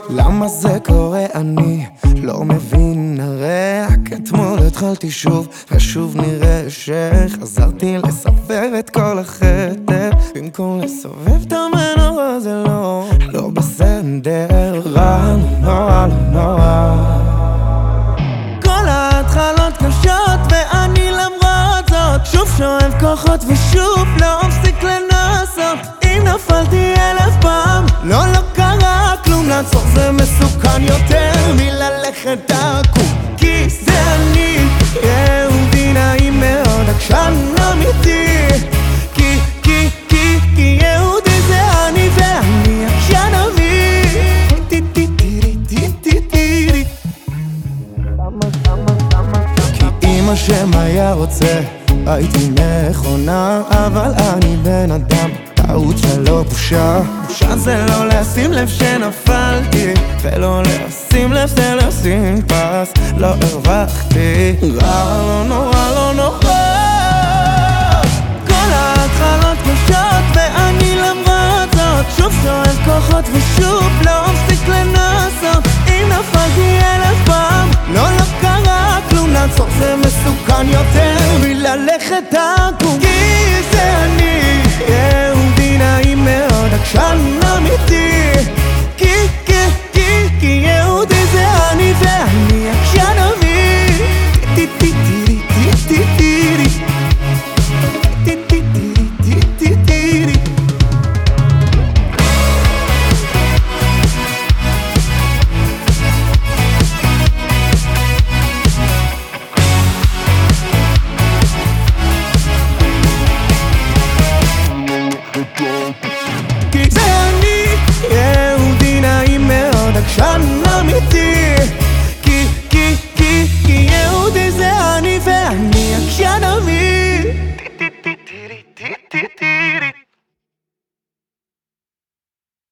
למה זה קורה אני לא מבין, הרי רק אתמול התחלתי שוב ושוב נראה שחזרתי לסובב את כל החדר במקום לסובב את המנורה. זה לא בסדר, רע נורא נורא. כל ההתחלות קשות ואני למרות זאת שוב שואב כוחות ושוב לא מפסיק לנסות. אם נפלתי 1000 פעם לא קרה כלום, לעצור זה מסוכן יותר מללכת עקום. כי זה אני יהודי נעים מאוד, עקשן אמיתי. כי יהודי זה אני ואני עקשן אמיתי. כי אם השם היה רוצה הייתי מכונה, אבל אני בן אדם, טעות שלא בושה. בושה זה לא לשים לב שנפלתי, ולא לשים לב זה לשים פס. לא הרווחתי, רע לא נורא לא נורא. כל ההתחלות קשות ואני למרות זאת שוב שואב כוחות ושוב לא מפסיק לנסות. אם נפלתי 1000 פעם לא קרה כלום, לעצור זה מסוכן יותר מללכת עקום. כי זה אני יהודי נעים מאוד, עקשן אמיתי.